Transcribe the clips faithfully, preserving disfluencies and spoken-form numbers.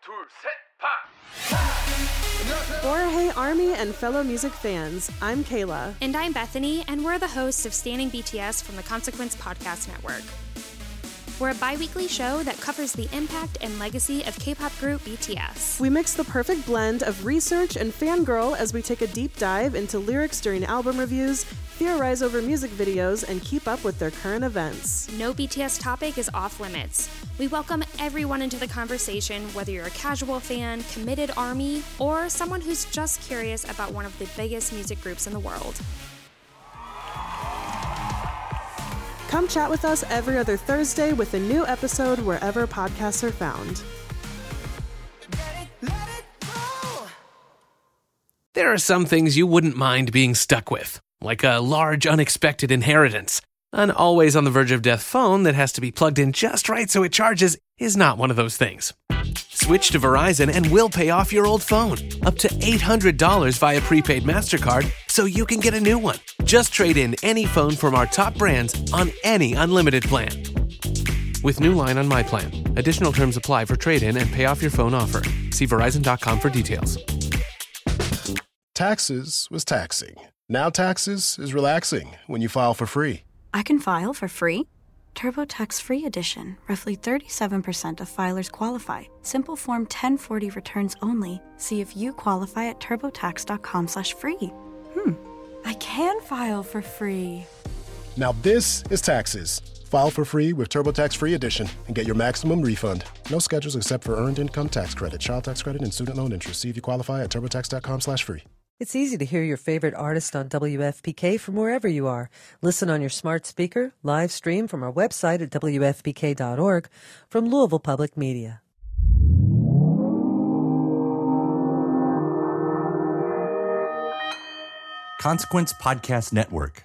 둘, 셋, 파! Or hey Army and fellow music fans, I'm Kayla. And I'm Bethany, and we're the hosts of Standing B T S from the Consequence Podcast Network. We're a bi-weekly show that covers the impact and legacy of K-pop group B T S. We mix the perfect blend of research and fangirl as we take a deep dive into lyrics during album reviews, theorize over music videos, and keep up with their current events. No B T S topic is off limits. We welcome everyone into the conversation, whether you're a casual fan, committed ARMY, or someone who's just curious about one of the biggest music groups in the world. Come chat with us every other Thursday with a new episode wherever podcasts are found. There are some things you wouldn't mind being stuck with, like a large unexpected inheritance. An always on the verge of death phone that has to be plugged in just right so it charges is not one of those things. Switch to Verizon and we'll pay off your old phone, up to eight hundred dollars via prepaid MasterCard, so you can get a new one. Just trade in any phone from our top brands on any unlimited plan. With new line on My Plan. Additional terms apply for trade-in and pay off your phone offer. See Verizon dot com for details. Taxes was taxing. Now taxes is relaxing when you file for free. I can file for free? TurboTax Free Edition. Roughly thirty-seven percent of filers qualify. Simple Form ten forty returns only. See if you qualify at turbotax dot com slash free. Hmm. I can file for free. Now this is taxes. File for free with TurboTax Free Edition and get your maximum refund. No schedules except for Earned Income Tax Credit, Child Tax Credit, and Student Loan Interest. See if you qualify at turbotax dot com slash free. It's easy to hear your favorite artist on W F P K from wherever you are. Listen on your smart speaker, live stream from our website at W F P K dot org, from Louisville Public Media. Consequence Podcast Network.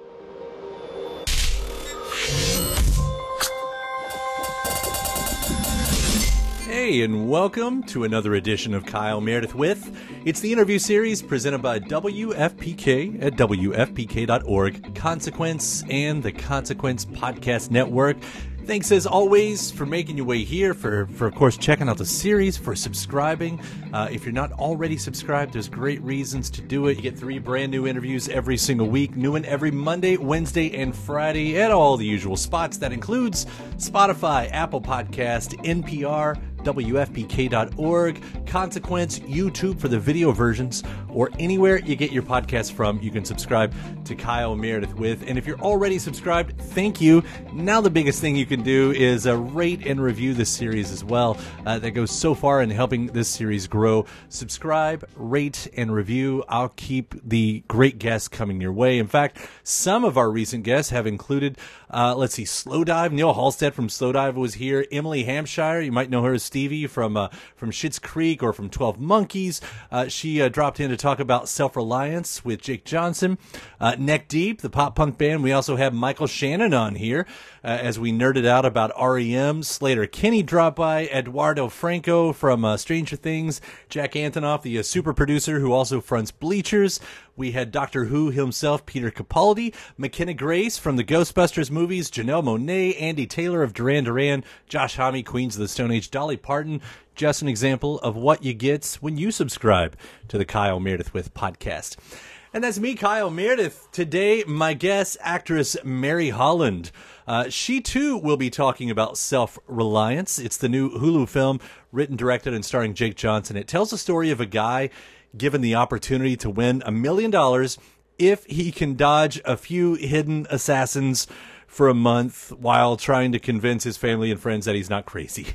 Hey, and welcome to another edition of Kyle Meredith With. It's the interview series presented by W F P K at W F P K dot org, Consequence, and the Consequence Podcast Network. Thanks, as always, for making your way here, for, for of course, checking out the series, for subscribing. Uh, if you're not already subscribed, there's great reasons to do it. You get three brand new interviews every single week, new one every Monday, Wednesday, and Friday at all the usual spots. That includes Spotify, Apple Podcast, N P R, W F P K dot org, Consequence, YouTube for the video versions, or anywhere you get your podcasts from, you can subscribe to Kyle Meredith With. And if you're already subscribed, thank you. Now the biggest thing you can do is uh, rate and review this series as well. Uh, that goes so far in helping this series grow. Subscribe, rate, and review. I'll keep the great guests coming your way. In fact, some of our recent guests have included, uh, let's see, Slowdive. Neil Halstead from Slowdive was here. Emily Hampshire, you might know her as Stevie from uh, from Schitt's Creek or from twelve Monkeys. Uh, she uh, dropped in to talk about Self-Reliance with Jake Johnson. Uh, Neck Deep, the pop punk band. We also have Michael Shannon on here uh, as we nerded out about R E M. Slater Kinney dropped by. Eduardo Franco from uh, Stranger Things. Jack Antonoff, the uh, super producer who also fronts Bleachers. We had Doctor Who himself, Peter Capaldi. McKenna Grace from the Ghostbusters movies. Janelle Monáe, Andy Taylor of Duran Duran. Josh Homme, Queens of the Stone Age. Dolly Parton. Just an example of what you get when you subscribe to the Kyle Meredith With podcast. And that's me, Kyle Meredith. Today, my guest, actress Mary Holland. Uh, she, too, will be talking about Self-Reliance. It's the new Hulu film, written, directed, and starring Jake Johnson. It tells the story of a guy given the opportunity to win a million dollars if he can dodge a few hidden assassins for a month while trying to convince his family and friends that he's not crazy.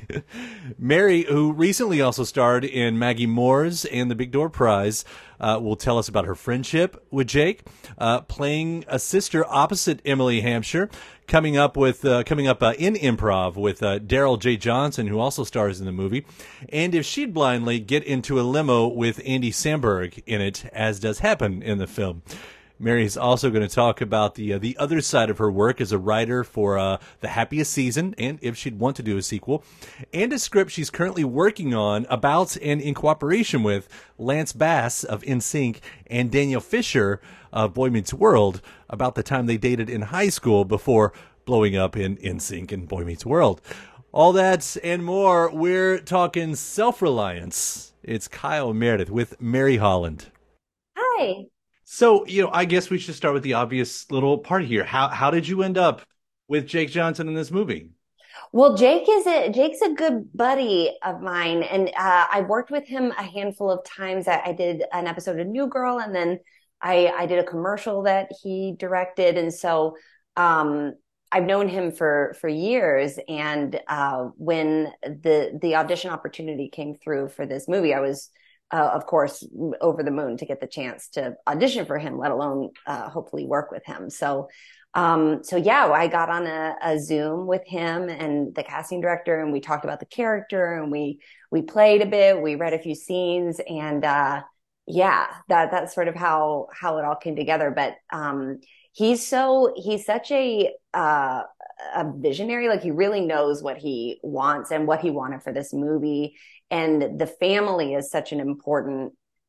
Mary, who recently also starred in Maggie Moore's and the Big Door Prize, uh, will tell us about her friendship with Jake, uh, playing a sister opposite Emily Hampshire, coming up with uh, coming up uh, in improv with uh, Daryl J. Johnson, who also stars in the movie, and if she'd blindly get into a limo with Andy Samberg in it, as does happen in the film. Mary's also going to talk about the uh, the other side of her work as a writer for uh, The Happiest Season, and if she'd want to do a sequel, and a script she's currently working on about and in cooperation with Lance Bass of N Sync and Daniel Fisher of Boy Meets World about the time they dated in high school before blowing up in N Sync and Boy Meets World. All that and more. We're talking self-reliance. It's Kyle Meredith with Mary Holland. Hi. So, you know, I guess we should start with the obvious little part here. How how did you end up with Jake Johnson in this movie? Well, Jake is a Jake's a good buddy of mine, and uh, I worked with him a handful of times. I, I did an episode of New Girl, and then I, I did a commercial that he directed, and so um, I've known him for for years. And uh, when the the audition opportunity came through for this movie, I was. Uh, of course, over the moon to get the chance to audition for him, let alone uh, hopefully work with him. So, um, so yeah, I got on a, a Zoom with him and the casting director, and we talked about the character, and we we played a bit, we read a few scenes, and uh, yeah, that that's sort of how how it all came together. But um, he's so he's such a uh, a visionary. Like, he really knows what he wants and what he wanted for this movie. And the family is such an important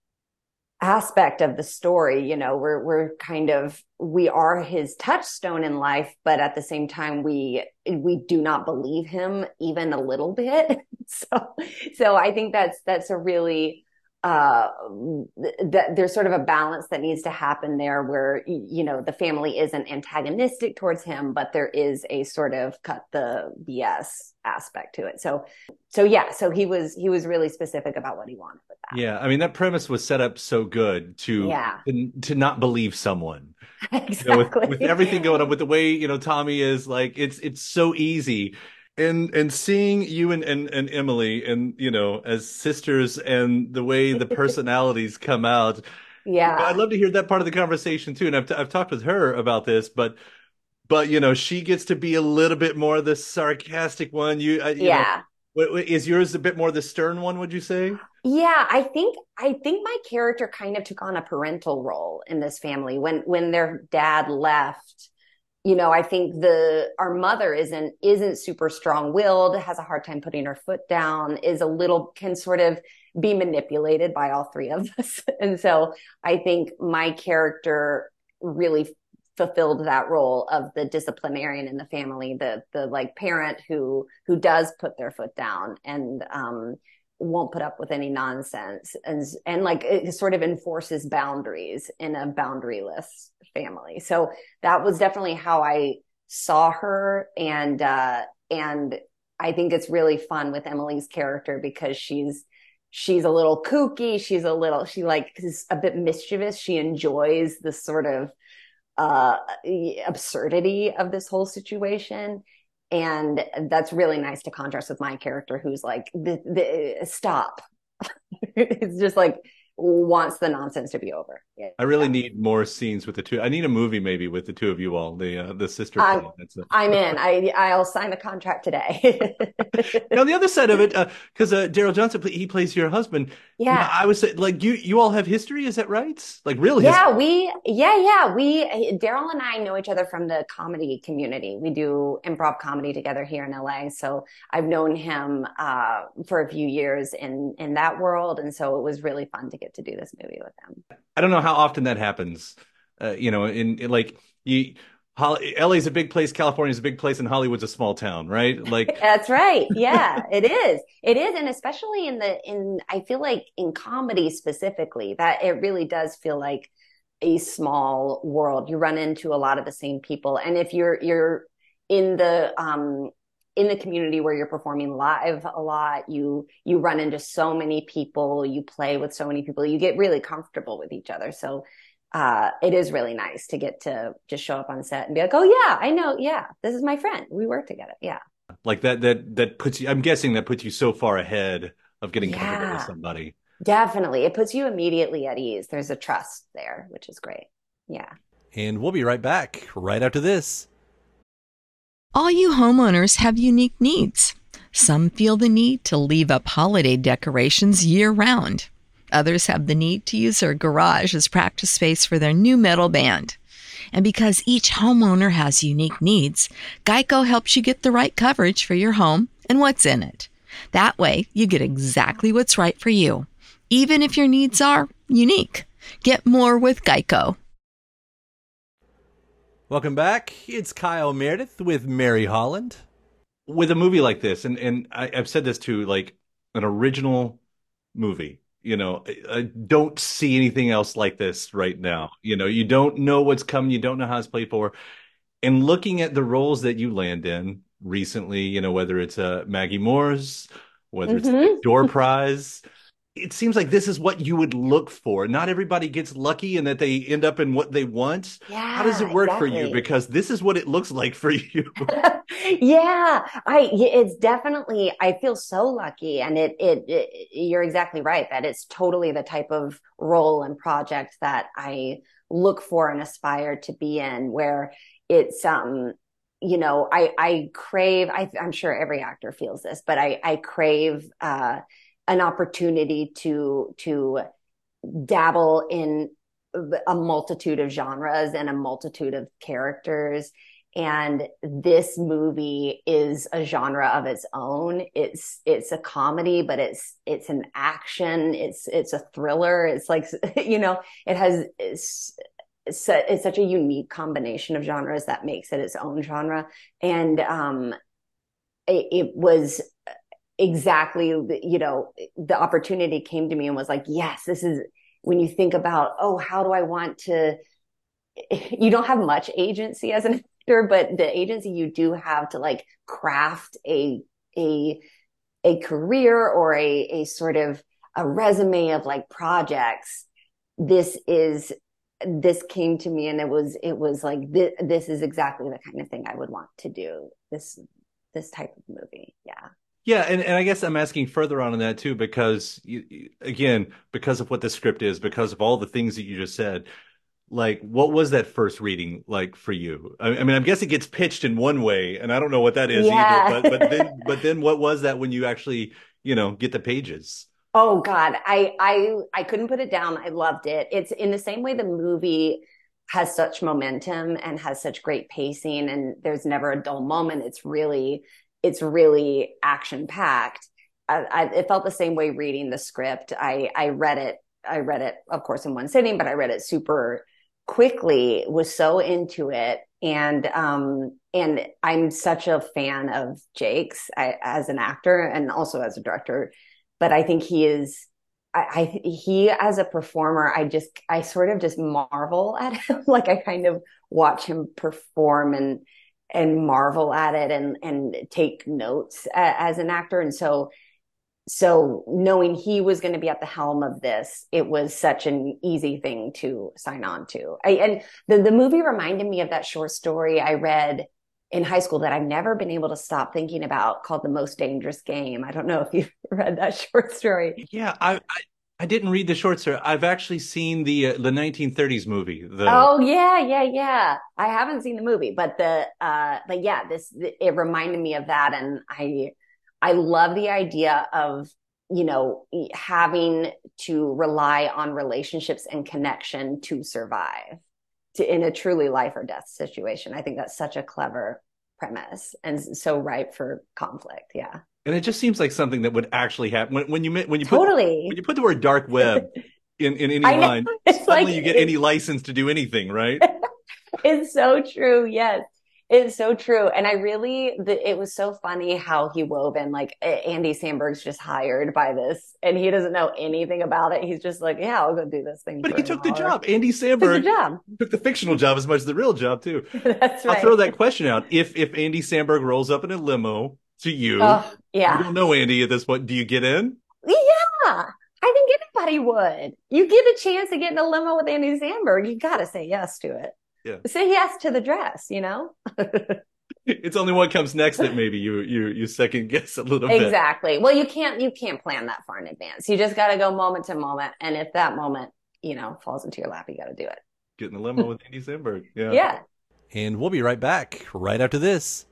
aspect of the story. You know, we're, we're kind of, we are his touchstone in life, but at the same time, we, we do not believe him even a little bit. So, so I think that's, that's a really, uh, that there's sort of a balance that needs to happen there where, you know, the family isn't antagonistic towards him, but there is a sort of cut the B S aspect to it. So, so yeah, so he was, he was really specific about what he wanted with that. Yeah. I mean, that premise was set up so good to, yeah. to, to not believe someone. Exactly. You know, with, with everything going on, with the way, you know, Tommy is, like, it's, it's so easy. And and seeing you and, and, and Emily, and, you know, as sisters, and the way the personalities come out. Yeah. I'd love to hear that part of the conversation too. And I've, t- I've talked with her about this, but, but, you know, she gets to be a little bit more the sarcastic one. You, uh, you yeah. know, is yours a bit more the stern one, would you say? Yeah, I think, I think my character kind of took on a parental role in this family when, when their dad left. You know, I think the, our mother isn't, isn't super strong willed, has a hard time putting her foot down, is a little, can sort of be manipulated by all three of us. And so I think my character really fulfilled that role of the disciplinarian in the family, the, the like parent who, who does put their foot down and, um, won't put up with any nonsense, and and like it sort of enforces boundaries in a boundaryless family. So that was definitely how I saw her, and uh and I think it's really fun with Emily's character because she's she's a little kooky, she's a little she like is a bit mischievous, she enjoys the sort of uh absurdity of this whole situation. And that's really nice to contrast with my character, who's like, the, the, stop. It's just like, wants the nonsense to be over. Yeah. I really need more scenes with the two. I need a movie maybe with the two of you all, the uh, the sister. I'm, That's a... I'm in. I, I'll sign the contract today. Now, the other side of it, because uh, uh, Daryl Johnson, he plays your husband. Yeah. You know, I was like, you you all have history, is that right? Like, real history? Yeah, we, yeah, yeah. We, Daryl and I know each other from the comedy community. We do improv comedy together here in L A. So I've known him uh, for a few years in, in that world. And so it was really fun to get to do this movie with him. I don't know how often that happens. Uh, you know, in, in like you, Holly, L A's a big place, California's a big place, and Hollywood's a small town, right? Like that's right. Yeah, it is. It is, and especially in the in I feel like in comedy specifically, that it really does feel like a small world. You run into a lot of the same people, and if you're you're in the um in the community where you're performing live a lot, you you run into so many people, you play with so many people, you get really comfortable with each other. So uh it is really nice to get to just show up on set and be like, oh yeah, I know, yeah, this is my friend, we work together. Yeah, like that that that puts you, I'm guessing that puts you so far ahead of getting yeah, comfortable with somebody. Definitely. It puts you immediately at ease. There's a trust there, which is great. Yeah. And we'll be right back right after this. All you homeowners have unique needs. Some feel the need to leave up holiday decorations year-round. Others have the need to use their garage as practice space for their new metal band. And because each homeowner has unique needs, Geico helps you get the right coverage for your home and what's in it. That way, you get exactly what's right for you, even if your needs are unique. Get more with Geico. Welcome back. It's Kyle Meredith with Mary Holland. with a movie like this, and, and I, I've said this too, like an original movie, you know, I, I don't see anything else like this right now. You know, you don't know what's coming. You don't know how it's played for. And looking at the roles that you land in recently, you know, whether it's uh, Maggie Moore's, whether it's Mm-hmm. the Door Prize, it seems like this is what you would look for. Not everybody gets lucky and that they end up in what they want. Yeah, How does it work for you? exactly. Because this is what it looks like for you. Yeah, I it's definitely I feel so lucky, and it, it it you're exactly right that it's totally the type of role and project that I look for and aspire to be in, where it's um you know I I crave I I'm sure every actor feels this, but I I crave uh an opportunity to to dabble in a multitude of genres and a multitude of characters. And this movie is a genre of its own. It's it's a comedy, but it's it's an action. It's it's a thriller. It's like, you know, it has it's, it's, it's such a unique combination of genres that makes it its own genre. And um, it, it was exactly, you know, the opportunity came to me and was like, yes, this is when you think about, oh, how do I want to, you don't have much agency as an actor, but the agency you do have to like craft a, a, a career or a, a sort of a resume of like projects. This is, this came to me and it was, it was like, this, this is exactly the kind of thing I would want to do. This, this type of movie. Yeah. Yeah, and, and I guess I'm asking further on in that too, because you, again, because of what the script is, because of all the things that you just said, like, what was that first reading like for you? I, I mean, I guess it gets pitched in one way, and I don't know what that is Yeah. either. But but then but then what was that when you actually, you know, get the pages? Oh God, I I I couldn't put it down. I loved it. It's in the same way the movie has such momentum and has such great pacing, and there's never a dull moment. It's really it's really action packed. I, I, it felt the same way reading the script. I I read it. I read it, of course, in one sitting, but I read it super quickly. Was so into it, and um and I'm such a fan of Jake's I, as an actor and also as a director. But I think he is, I, I, he as a performer, I just, I sort of just marvel at him. Like I kind of watch him perform and, and marvel at it and, and take notes a, as an actor. And so, so knowing he was going to be at the helm of this, it was such an easy thing to sign on to. I, and the, the movie reminded me of that short story I read in high school that I've never been able to stop thinking about, called The Most Dangerous Game. I don't know if you've read that short story. Yeah, I I, I didn't read the short story. I've actually seen the uh, the nineteen thirties movie. The... Oh yeah, yeah, yeah. I haven't seen the movie, but the uh, but yeah, this it reminded me of that, and I I love the idea of, you know, having to rely on relationships and connection to survive. To, in a truly life or death situation. I think that's such a clever premise and so ripe for conflict. Yeah. And it just seems like something that would actually happen when, when you when you totally put, when you put the word dark web in, in any I know. line, It's suddenly like, you get it, any license to do anything, right? It's so true. Yes. It's so true. And I really, the, it was so funny how he wove in, like, Andy Samberg's just hired by this and he doesn't know anything about it. He's just like, yeah, I'll go do this thing. But he took the hour. job. Andy Samberg took the job. took the fictional job as much as the real job too. That's right. I'll throw that question out. If, if Andy Samberg rolls up in a limo to you, oh, yeah. you don't know Andy at this point. Do you get in? Yeah. I think anybody would. You get a chance to get in a limo with Andy Samberg, you got to say yes to it. Yeah. Say yes to the dress, you know? It's only what comes next that maybe you you you second guess a little bit. Exactly. Well, you can't you can't plan that far in advance. You just got to go moment to moment, and if that moment, you know, falls into your lap, you got to do it. Get in the limo with Andy Samberg. Yeah. Yeah. And we'll be right back right after this.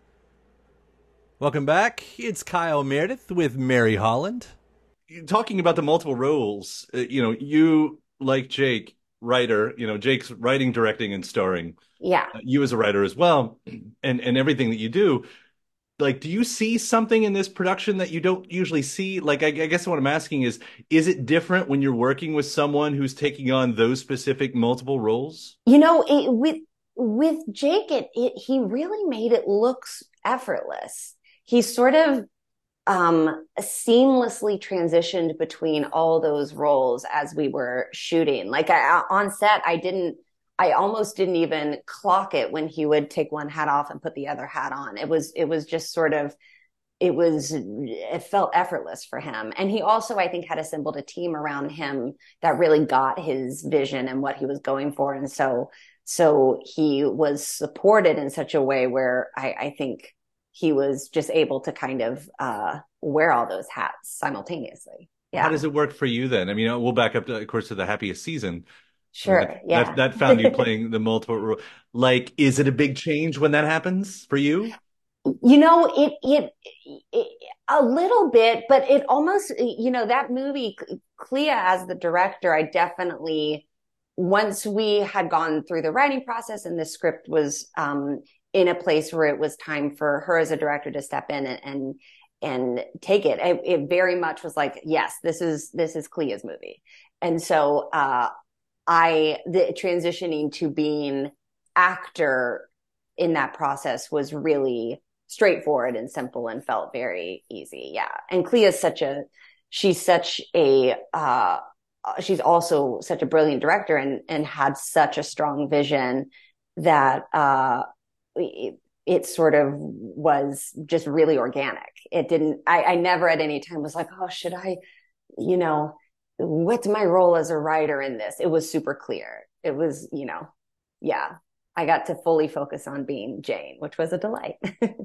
Welcome back. It's Kyle Meredith with Mary Holland. Talking about the multiple roles, uh, you know, you, like Jake, writer, you know, Jake's writing, directing, and starring. Yeah. Uh, you as a writer as well, and, and everything that you do. Like, do you see something in this production that you don't usually see? Like, I, I guess what I'm asking is, is it different when you're working with someone who's taking on those specific multiple roles? You know, it, with with Jake, it, it he really made it look effortless. he sort of um, seamlessly transitioned between all those roles as we were shooting. Like I, on set, I didn't, I almost didn't even clock it when he would take one hat off and put the other hat on. It was, it was just sort of, it was, it felt effortless for him. And he also, I think, had assembled a team around him that really got his vision and what he was going for. And so, so he was supported in such a way where I, I think he was just able to kind of uh, wear all those hats simultaneously. Yeah. How does it work for you then? I mean, we'll back up, to, of course, to the Happiest Season. Sure. That, yeah. That, that found you playing the multiple role. Like, is it a big change when that happens for you? You know, it, it, it, a little bit, but it almost, you know, that movie, Clea as the director, I definitely, once we had gone through the writing process and the script was, um, in a place where it was time for her as a director to step in and, and, and take it. it. It very much was like, yes, this is, this is Clea's movie. And so, uh, I, the transitioning to being actor in that process was really straightforward and simple and felt very easy. Yeah. And Clea is such a, she's such a, uh, she's also such a brilliant director and, and had such a strong vision that, uh, it, it sort of was just really organic. It didn't, I, I never at any time was like, oh, should I, you know, what's my role as a writer in this? It was super clear. It was, you know, yeah, I got to fully focus on being Jane, which was a delight.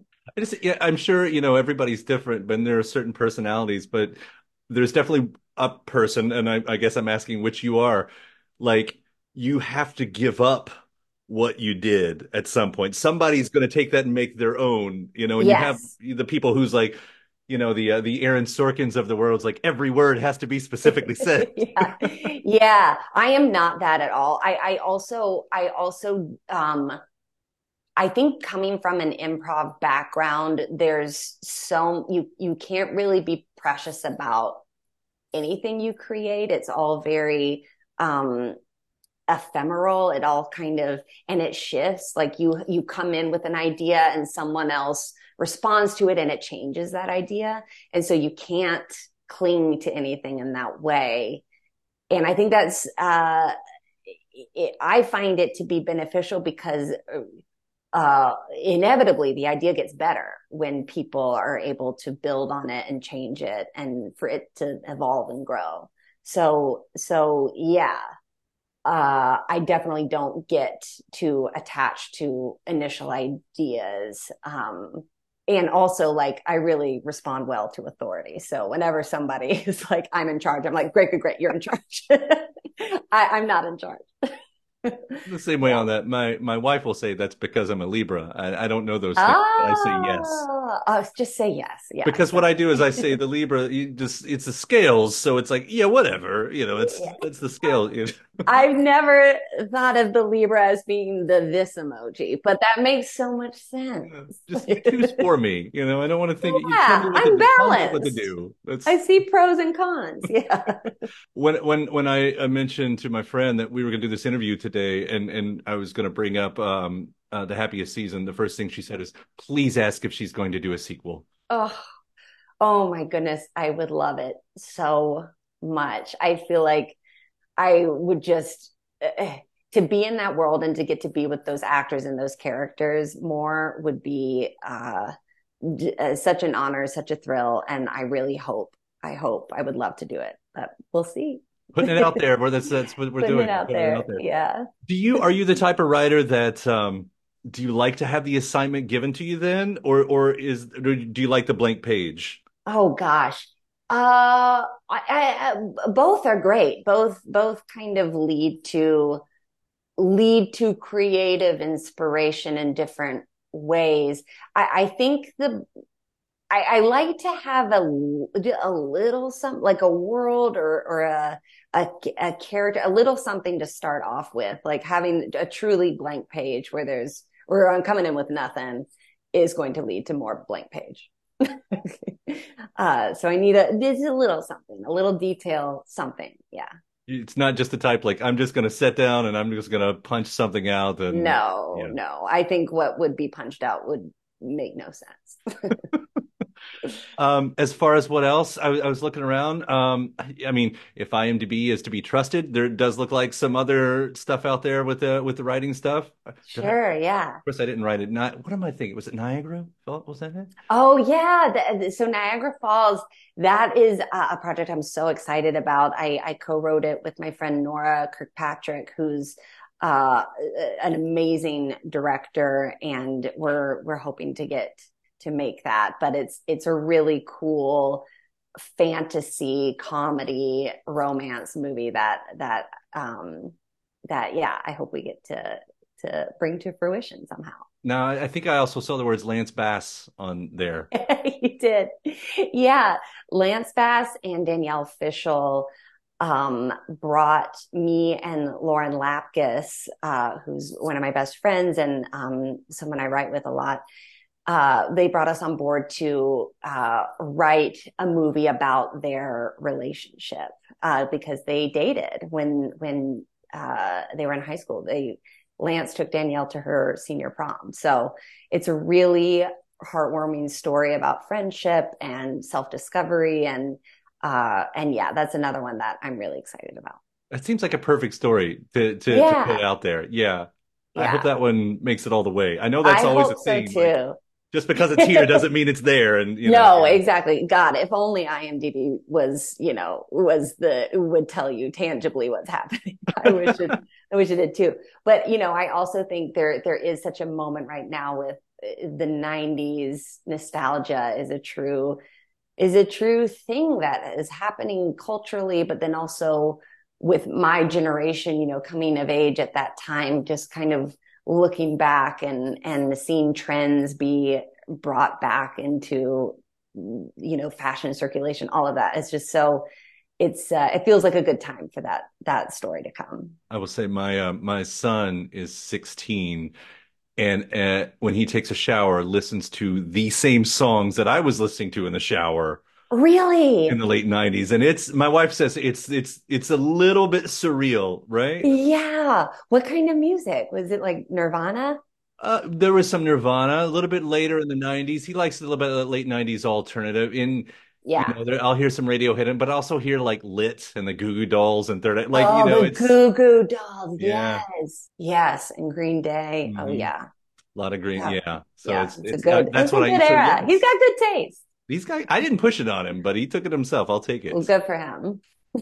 I just, yeah, I'm sure, you know, everybody's different, but there are certain personalities, but there's definitely a person, and I, I guess I'm asking which you are, like, you have to give up what you did at some point. Somebody's going to take that and make their own, you know, and yes. you have the people who's like, you know, the uh, the Aaron Sorkins of the world, like every word has to be specifically said. yeah. yeah, I am not that at all. I, I also, I also, um, I think coming from an improv background, there's so, you, you can't really be precious about anything you create. It's all very, um, ephemeral. It all kind of, and it shifts. Like you, you come in with an idea and someone else responds to it and it changes that idea. And so you can't cling to anything in that way. And I think that's, uh, it, I find it to be beneficial because, uh, inevitably the idea gets better when people are able to build on it and change it and for it to evolve and grow. So, so yeah. Uh, I definitely don't get too attached to initial ideas. Um, and also like, I really respond well to authority. So whenever somebody is like, I'm in charge, I'm like, great, great, great. You're in charge. I, I'm not in charge. The same way on that. My my wife will say that's because I'm a Libra. I, I don't know those things. Oh, I say yes. Oh, just say yes. Yeah. Because what I do is I say the Libra, you just it's the scales, so it's like yeah, whatever. You know, it's yeah. it's the scale. I've never thought of the Libra as being the this emoji, but that makes so much sense. Just choose for me. You know, I don't want to think. Yeah, you tell me what I'm to, balanced. What to do. That's... I see pros and cons. Yeah. when when when I mentioned to my friend that we were going to do this interview today, and and I was going to bring up um uh, the Happiest Season, the first thing she said is, "Please ask if she's going to do a sequel." Oh, oh my goodness, I would love it so much. I feel like I would just uh, to be in that world and to get to be with those actors and those characters more would be uh, d- uh, such an honor, such a thrill, and I really hope, I hope, I would love to do it, but we'll see. Putting it out there, where that's that's what we're Putting doing. It out, there. it out there, yeah. Do you are you the type of writer that um, do you like to have the assignment given to you then, or or is or do you like the blank page? Oh gosh. Uh, I, I, both are great. Both, both kind of lead to, lead to creative inspiration in different ways. I, I think the, I, I like to have a, a little something like a world or, or a, a, a character, a little something to start off with, like having a truly blank page where there's, or I'm coming in with nothing is going to lead to more blank page. uh, so I need a, this is a little something, a little detail, something. Yeah. It's not just the type like, I'm just going to sit down and I'm just going to punch something out. And no, you know. no, I think what would be punched out would make no sense. Um, as far as what else, I, was- I was looking around. Um, I mean, if IMDb is to be trusted, there does look like some other stuff out there with the with the writing stuff. Did I- Sure, yeah. of course, I didn't write it. Not what am I thinking? Was it Niagara? Was that it? Oh yeah. The, the- so Niagara Falls, that is a, a project I'm so excited about. I, I co-wrote it with my friend Nora Kirkpatrick, who's uh, an amazing director, and we're we're hoping to get to make that. But it's it's a really cool fantasy comedy romance movie that that um that yeah, I hope we get to to bring to fruition somehow. Now, I I think I also saw the words Lance Bass on there. You did. Yeah. Lance Bass and Danielle Fishel um, brought me and Lauren Lapkus, uh, who's one of my best friends and um, someone I write with a lot. Uh, they brought us on board to uh, write a movie about their relationship uh, because they dated when when uh, they were in high school. They Lance took Danielle to her senior prom. So it's a really heartwarming story about friendship and self-discovery. And, uh, and yeah, that's another one that I'm really excited about. It seems like a perfect story to to, Yeah. to put out there. Yeah. I Yeah. hope that one makes it all the way. I know that's I always hope a thing. so like, too. just because it's here doesn't mean it's there. And you No, know, exactly. God, if only IMDb was, you know, was the, would tell you tangibly what's happening. I wish it, I wish it did too. But, you know, I also think there, there is such a moment right now with the nineties nostalgia is a true, is a true thing that is happening culturally, but then also with my generation, you know, coming of age at that time, just kind of looking back and, and seeing trends be brought back into, you know, fashion circulation, all of that. It's just so, it's, uh, it feels like a good time for that, that story to come. I will say my uh, my son is sixteen, and uh, when he takes a shower, listens to the same songs that I was listening to in the shower Really? in the late nineties. And it's my wife says it's it's it's a little bit surreal, right? Yeah. What kind of music? Was it like Nirvana? Uh, there was some Nirvana a little bit later in the nineties. He likes a little bit of late nineties alternative. In Yeah. you know, there, I'll hear some Radiohead, but also hear like Lit and the Goo Goo Dolls and Third Eye. Like, oh, you know, the it's Goo Goo Dolls. Yeah. Yes. Yes. And Green Day. Oh, Mhm. yeah. a lot of green. Yeah. Yeah. So yeah. it's, It's, it's a good, uh, that's it's a what I good used to. era. yes. He's got good taste. These guys, I didn't push it on him, but he took it himself. I'll take it. Well, good for him.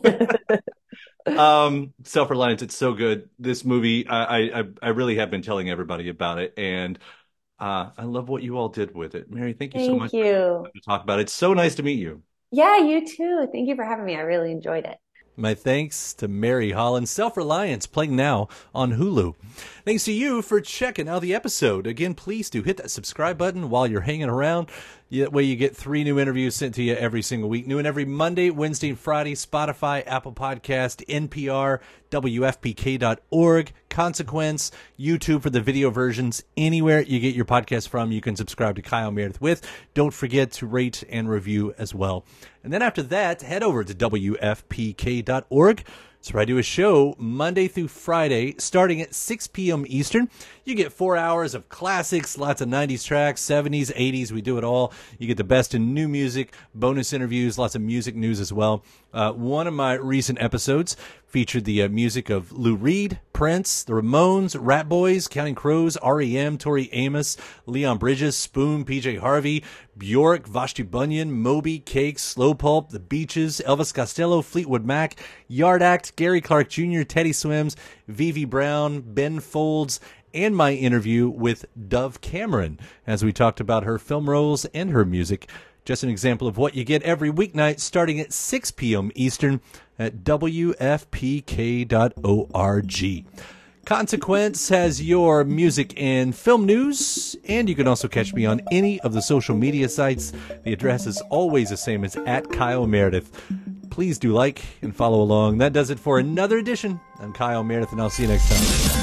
Um, Self-Reliance, it's so good. This movie, I, I, I really have been telling everybody about it, and uh, I love what you all did with it. Mary, thank you so Thank much you. for to talk about it. It's so nice to meet you. Yeah, you too. Thank you for having me. I really enjoyed it. My thanks to Mary Holland. Self-Reliance, playing now on Hulu. Thanks to you for checking out the episode. Again, please do hit that subscribe button while you're hanging around. That way you get three new interviews sent to you every single week. New and every Monday, Wednesday, and Friday. Spotify, Apple Podcast, N P R, W F P K dot org, Consequence, YouTube for the video versions. Anywhere you get your podcast from, you can subscribe to Kyle Meredith with. Don't forget to rate and review as well. And then after that, head over to W F P K dot org. That's where I do a show Monday through Friday, starting at six p.m. Eastern. You get four hours of classics, lots of nineties tracks, seventies, eighties. We do it all. You get the best in new music, bonus interviews, lots of music news as well. Uh, one of my recent episodes featured the uh, music of Lou Reed, Prince, the Ramones, Rat Boys, Counting Crows, R E M, Tori Amos, Leon Bridges, Spoon, P J Harvey, Bjork, Vashti Bunyan, Moby, Cake, Slow Pulp, The Beaches, Elvis Costello, Fleetwood Mac, Yard Act, Gary Clark Junior, Teddy Swims, Vivi Brown, Ben Folds, and my interview with Dove Cameron as we talked about her film roles and her music. Just an example of what you get every weeknight starting at six p.m. Eastern at W F P K dot org. Consequence has your music and film news, and you can also catch me on any of the social media sites. The address is always the same as at Kyle Meredith. Please do like and follow along. That does it for another edition. I'm Kyle Meredith, and I'll see you next time.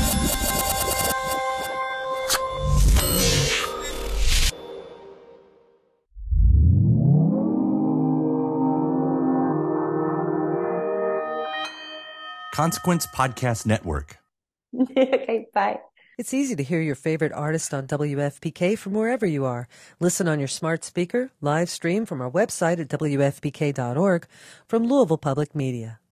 Consequence Podcast Network. Okay, bye. It's easy to hear your favorite artist on W F P K from wherever you are. Listen on your smart speaker, live stream from our website at W F P K dot org, from Louisville Public Media.